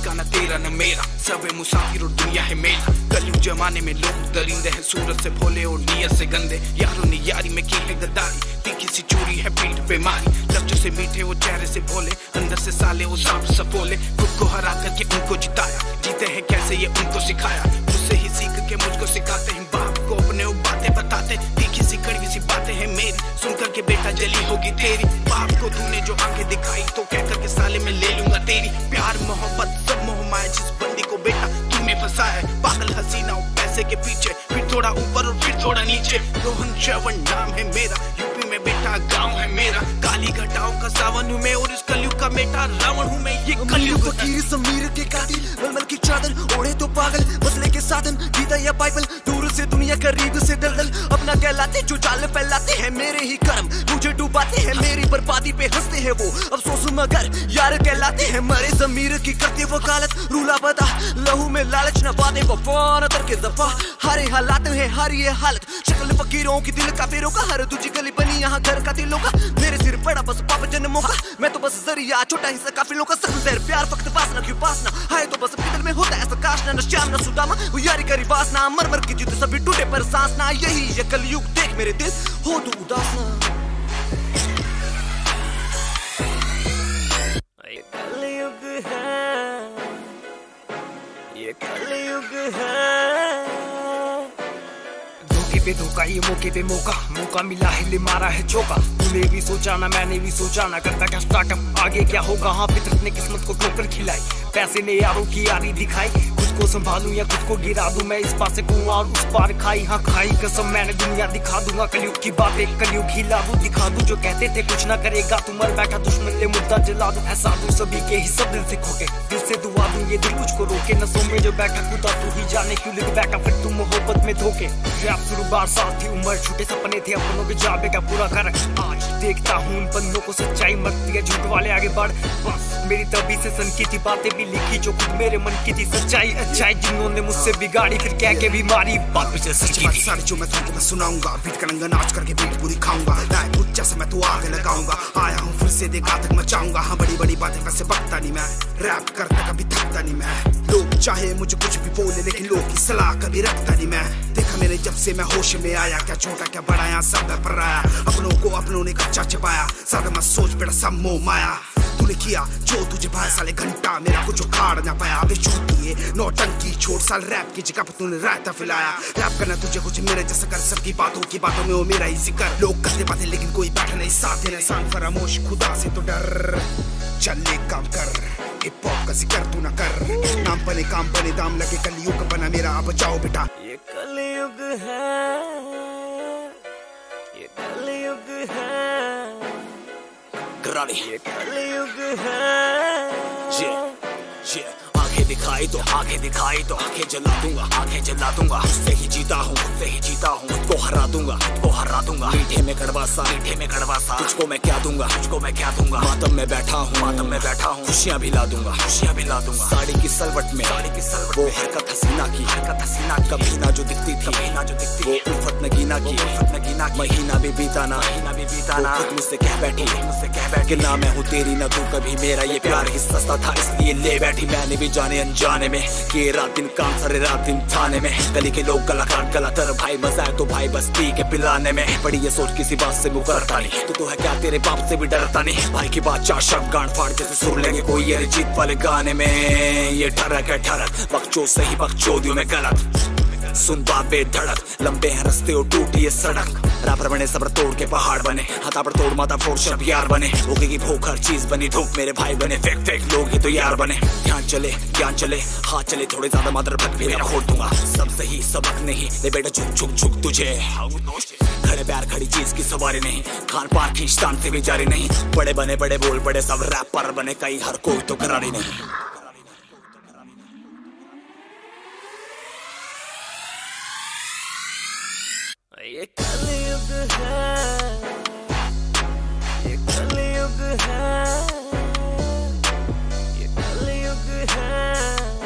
ठिकाना तेरा न मेरा, सब है मुसाफिर और दुनिया है मेरा। कलयुग जमाने में लोग दरिंदे हैं, सूरत से भोले और नियत से गंदे। यारों ने यारी में की है गद्दारी, तीखी सी चोरी है पीठ पे मारी। लफ्जों से मीठे वो चेहरे से भोले, अंदर से साले वो सांप सपोले। खुद को हरा करके उनको जिताया, जीते हैं कैसे ये उनको सिखाया। मुझसे ही सीख के मुझको सिखाते हैं, बाप को अपने वो बातें बताते। तीखी सी कड़वी सी बातें हैं मेरी, सुन करके बेटा जली होगी तेरी। बाप को तूने जो आंखें दिखाई, तो कह करके साले में ले लूंगा तेरी। प्यार मोहब्बत सब मोह माया, जिस बंदी को बेटा तूने फंसाया है। पागल हसीना पैसे के पीछे, फिर थोड़ा ऊपर और फिर थोड़ा नीचे। रोहन श्रवण नाम है मेरा, यूपी में बेटा गाँव है मेरा। काली घटाओं का सावन हूँ मैं, और इस कलयुग का बेटा रावण हूँ मैं। ये कलयुग फकीर समीर के कातिल, मलमल की चादर ओढ़े तो पागल। मसले के साधन गीता या बाइबल, दूर से दुनिया करीब से दलदल। अपना कहलाते जो जाल फैलाते हैं, मेरे ही कर्म मुझे डुबाते हैं। मेरी बर्बादी पे हंसते हैं वो, अफसोस मगर यार कहलाते हैं। मरे जमीर की करते वकालत, रूला बता लहू में लालच न वादे वफा न तरके दफा। हरे हालात है हर ये हालत, शक्ल फकीरों की दिल का फेरों का। हर दूजी गली बनी यहाँ घर का दिलों का। मेरे सिर पड़ा बस पाप जन्मों का, मैं तो बस जरिया छोटा हिस्सा काफिलों का। सख्त जहर प्यार फक्त वासना क्यों पासना है, तो बस दिल में होता ऐसा काशना। न श्याम न सुदामा वो यारी करी वासना, मर मर की जिद सभी टूटे पर सांस ना। यही ये कलयुग देख मेरे दिल हो तू उदास ना। ये कलयुग है, ये कलयुग है। धोखे पे धोखा, ये मौके पे मौका, मौका मिला है ले मारा है चौका। तूने भी सोचा ना मैंने भी सोचा ना, करता क्या स्टार्टअप आगे क्या होगा। हाँ फितरत ने किस्मत को ठोकर खिलाई, पैसे ने यारों की यारी दिखाई। खुद को संभालूं या खुद को गिरा दूं, मैं इस पास से कुआं और उस पार खाई। हाँ खाई कसम मैंने दुनिया दिखा दूंगा। कलयुग की बातें कलयुग हिला दूं, दिखा दूं जो कहते थे कुछ ना करेगा। तू मर बैठा दुश्मन ले मुद्दा जला दूं, ऐसा दूं सभी के ही सब दिल से खोके। दिल से दुआ दूं ये दिल मुझको रोके, नसों में जो बैठा खुदा तू ही जाने क्यों लिख बैठा फिर तू मोहब्बत में धोखे। रैप शुरू 12 साल थी उम्र, छोटे सपने थे अपनों के जाबे का पूरा कर। आज देखता हूँ उन बंदों को सच्चाई मरती है, झूठ वाले आगे बढ़। बस मेरी तभी से सन की थी बातें भी लिखी, जो खुद मेरे मन की थी। सच्चाई अच्छाई जिन्होंने मुझसे बिगाड़ी, फिर कह के भी मारी। बात पीछे सच की सारी जो मैं तुमको मैं सुनाऊंगा, बीट करेंगे नाच करके बीट पूरी खाऊंगा। लाए कुछ जैसे मैं तू आगे लगाऊंगा, आया हूँ फिर से देखा तक मचाऊंगा। हाँ बड़ी बड़ी बातें वैसे बकता नहीं मैं, रैप करता कभी थकता नहीं मैं। लोग चाहे मुझे कुछ भी बोले, लेकिन लोग की सलाह कभी रखता नहीं मैं। देखा मैंने जब से मैं होश में आया, क्या छोटा क्या बड़ा यहाँ सब पर आया। अपनों को अपनों ने कच्चा छिपाया, सादा मत सोच बेटा सब मोह माया। तूने किया जो तुझे भाई साले घंटा, मेरा कुछ उखाड़ ना पाया। अबे छोटी है नौटंकी छोड़, साल रैप की जगह पर तूने रायता फैलाया। रैप करना तुझे कुछ मेरे जैसा कर, सबकी बातों में वो मेरा ही जिक्र। लोग करते बातें लेकिन कोई बैठा नहीं साथ देना। इंसान फरामोश खुदा से तो डर, चल ले काम कर, हिप हॉप का जिक्र तू ना कर। नाम बने काम बने दाम लगे, कलयुग बना मेरा अब जाओ बेटा। ये कलयुग है, ये कलयुग है, ये कलयुग है। आंखें दिखाई तो आंखें दिखाई तो आंखें जला दूंगा, आंखें जला दूंगा। उससे ही जीता हूँ, उससे ही जीता हूँ। खुद को हरा दूंगा, खुद को हरा दूंगा। मीठे में कड़वा सा, मीठे में कड़वा सा। तुझको मैं क्या दूंगा, तुझको मैं क्या दूंगा। मातम में बैठा हूँ, मातम में बैठा हूँ। खुशियाँ भी ला दूंगा, खुशियाँ भी ला दूंगा। साड़ी की सलवट में, साड़ी की सलवट वो हरकत हसीना की, हरकत हसीना की। कभी ना जो दिखती थी, कभी ना जो दिखती वो उल्फत नगीना की, उल्फत नगीना की। महीना भी बीता ना, महीना भी बीता ना। खुद मुझसे कह बैठी, मुझसे कह बैठी ना मैं हूँ तेरी ना तू कभी मेरा। ये प्यार ही सस्ता था इसलिए ले बैठी। मैंने भी जाने अनजाने में कि रात दिन काम सारे रात दिन थाने में। गली के लोग गला काट गला तर, भाई मजा है तो भाई बस पी के पिलाने में। बड़ी ये सोच किसी बात से मुकरता नहीं, तो तू है क्या तेरे बाप से भी डरता नहीं। भाई की बात चार शब्द गांड फाड़ जैसे सुर लेंगे कोई ये जीत वाले गाने में। ये ठरक है ठरक, बकचोद सही बकचोदियों में गलत। सुन बाबे धड़क, लंबे हैं रस्ते और टूटी है सड़क। रैपर बने सबर तोड़ के पहाड़ बने, हाथा पर तोड़ माथा फोड़ शब यार बने। भूखे की भूख हर चीज बनी धूप, मेरे भाई बने फेक फेक लोग ही तो यार बने। ध्यान चले ज्ञान चले, हाथ चले थोड़े ज्यादा मात्र भग भी मेरा खोल दूंगा। सब सही सबक नहीं ले बेटा, झुक झुक झुक तुझे। खड़े प्यार खड़ी चीज की सवारी नहीं, खान पान खींचतान से भी जारी नहीं। बड़े बने बड़े बोल बड़े, सब रैपर बने कई, हर कोई तो करारी नहीं। ये कलयुग है, ये कलयुग है, ये कलयुग है,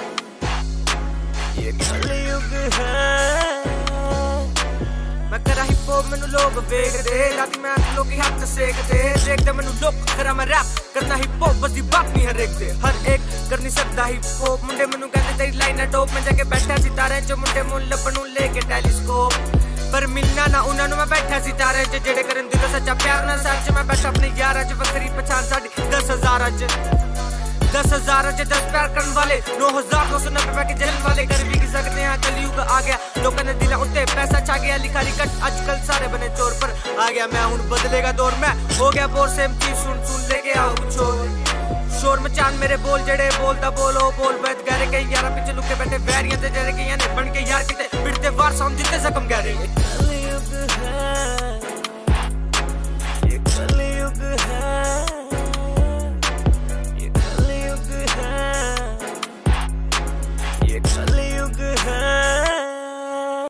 ये कलयुग है। मैं करा हिप हॉप मैनू लोग वेखदे, राती मैं लोग हथ सेकदे। देखदे मैनू लोग करा मैं रैप करना हिप हॉप, बस दी बात नहीं हर एक दे। हर एक कर नहीं सकदा हिप हॉप मुंडे मैनू कहंदे तेरी लाइन है टॉप मैं जाके बैठा सितारे च मुंडे मुंह लभनू लेके टेलीस्कोप पर मिलना ना उन्हां नू मैं बैठा सितारे च जेड़े करन दिल सच्चा प्यार ना सच मैं बैठा अपने यारां च वक्री पहचान साडी 10,000 च 10,000 च 10 प्यार करन वाले 9,990 के जलन वाले कर भी सकते हैं कलयुग आ गया लोकां दे दिलां उत्ते पैसा छा गया लिखारी कट आजकल सारे बने चोर पर आ गया मैं हुण बदलेगा दौर मैं हो गया बोर सेम चीज सुन लेके आओ कुछ शोर मचान मेरे बोल जेड़े बोलदा बोलो बोल बैठ गहरे कई यारा पीछे लुके बैठे वैरियां ते जेड़े कईयां ने बन के यार किते पिटते वार साउंड जिते जख्म गहरे